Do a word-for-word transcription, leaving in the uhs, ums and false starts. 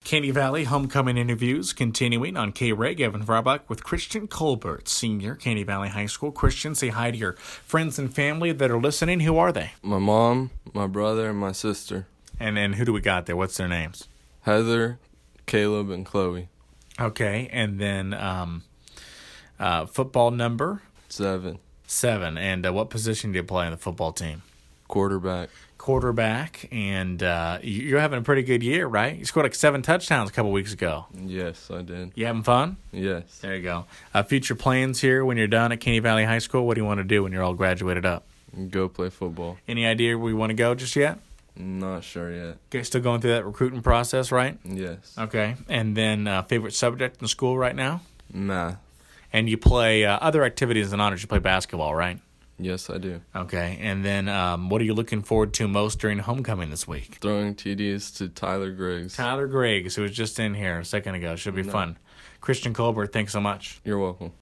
Caney Valley homecoming interviews continuing on K-Reg. Evan Frabach with Christian Colbert, senior, Caney Valley High School. Christian, say hi to your friends and family that are listening. Who are they? My mom, my brother, and my sister. And then who do we got there? What's their names? Heather, Caleb, and Chloe. Okay, and then um, uh, football number? Seven. Seven. And uh, what position do you play on the football team? Quarterback. Quarterback, and uh, you're having a pretty good year, right? You scored like seven touchdowns a couple weeks ago. Yes, I did. You having fun? Yes. There you go. Uh, future plans here when you're done at Caney Valley High School? What do you want to do when you're all graduated up? Go play football. Any idea where you want to go just yet? Not sure yet. Okay, still going through that recruiting process, right? Yes. Okay, and then uh, favorite subject in school right now? Math. And you play uh, other activities and honors. You play basketball, right? Yes, I do. Okay, and then um, what are you looking forward to most during homecoming this week? Throwing T Ds to Tyler Griggs. Tyler Griggs, who was just in here a second ago. Should be No. fun. Christian Colbert, thanks so much. You're welcome.